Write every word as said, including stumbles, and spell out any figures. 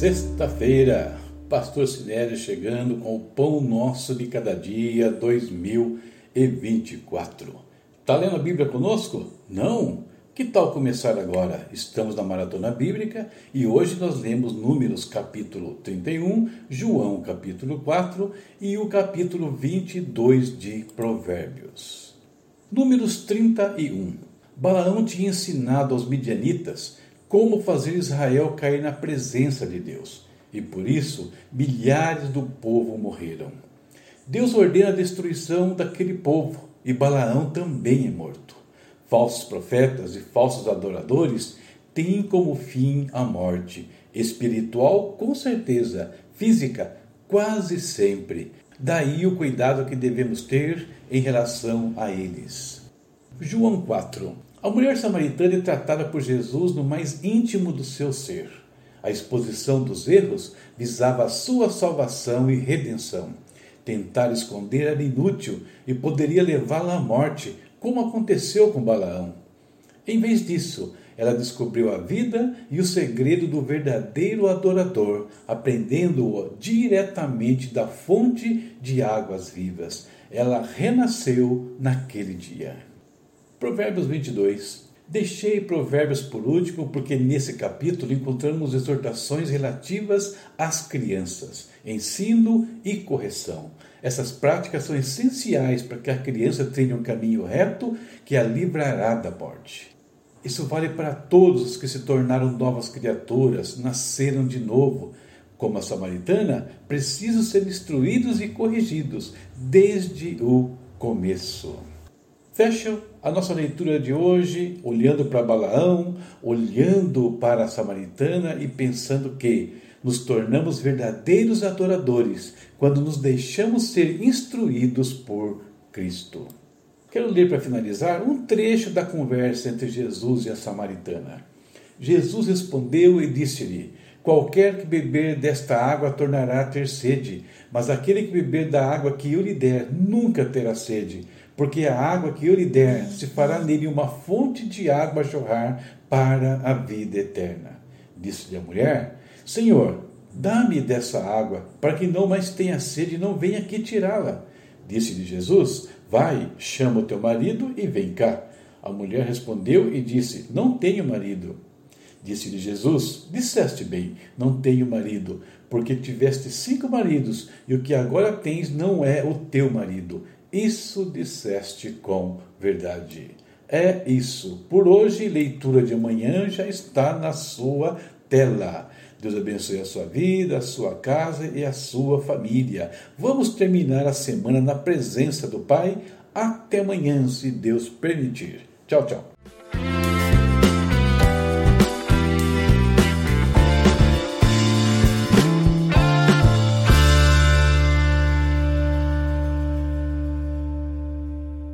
Sexta-feira, Pastor Sinério chegando com o Pão Nosso de Cada Dia dois mil e vinte e quatro. Tá lendo a Bíblia conosco? Não? Que tal começar agora? Estamos na Maratona Bíblica e hoje nós lemos Números capítulo trinta e um, João capítulo quatro e o capítulo vinte e dois de Provérbios. Números trinta e um. Balaão tinha ensinado aos midianitas como fazer Israel cair na presença de Deus, e por isso milhares do povo morreram. Deus ordena a destruição daquele povo, e Balaão também é morto. Falsos profetas e falsos adoradores têm como fim a morte, espiritual com certeza, física quase sempre. Daí o cuidado que devemos ter em relação a eles. João quatro. A mulher samaritana é tratada por Jesus no mais íntimo do seu ser. A exposição dos erros visava a sua salvação e redenção. Tentar esconder era inútil e poderia levá-la à morte, como aconteceu com Balaão. Em vez disso, ela descobriu a vida e o segredo do verdadeiro adorador, aprendendo-o diretamente da fonte de águas vivas. Ela renasceu naquele dia. Provérbios vinte e dois. Deixei Provérbios por último, porque nesse capítulo encontramos exortações relativas às crianças, ensino e correção. Essas práticas são essenciais para que a criança tenha um caminho reto que a livrará da morte. Isso vale para todos os que se tornaram novas criaturas, nasceram de novo. Como a samaritana, precisam ser instruídos e corrigidos desde o começo. Fecho a nossa leitura de hoje, olhando para Balaão, olhando para a samaritana e pensando que nos tornamos verdadeiros adoradores quando nos deixamos ser instruídos por Cristo. Quero ler para finalizar um trecho da conversa entre Jesus e a samaritana. Jesus respondeu e disse-lhe: qualquer que beber desta água tornará a ter sede, mas aquele que beber da água que eu lhe der nunca terá sede, porque a água que eu lhe der se fará nele uma fonte de água a jorrar para a vida eterna. Disse-lhe a mulher: Senhor, dá-me dessa água, para que não mais tenha sede e não venha aqui tirá-la. Disse-lhe Jesus: vai, chama o teu marido e vem cá. A mulher respondeu e disse: não tenho marido. Disse-lhe Jesus: disseste bem, não tenho marido, porque tiveste cinco maridos, e o que agora tens não é o teu marido. Isso disseste com verdade. É isso. Por hoje, leitura de amanhã já está na sua tela. Deus abençoe a sua vida, a sua casa e a sua família. Vamos terminar a semana na presença do Pai. Até amanhã, se Deus permitir. Tchau, tchau.